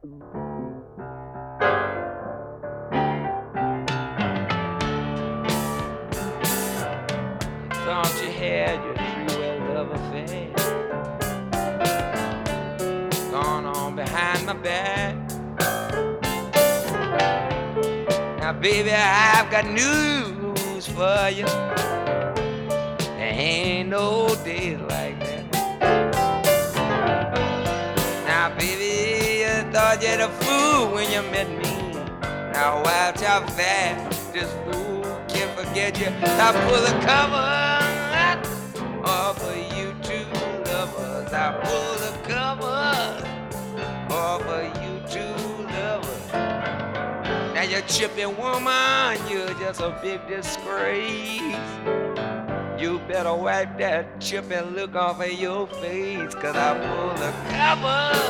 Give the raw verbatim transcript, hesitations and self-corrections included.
Thought you had your true well love affair gone on behind my back. Now, baby, I've got news for you. There ain't no days like that. Now, baby, you thought you're a fool when you met me. Now, watch how fast this fool can forget you. I pull the cover off of you two lovers. I pull the cover off of you two lovers. Now, you chipping woman, you're just a big disgrace. You better wipe that chipping look off of your face, 'cause I pull the cover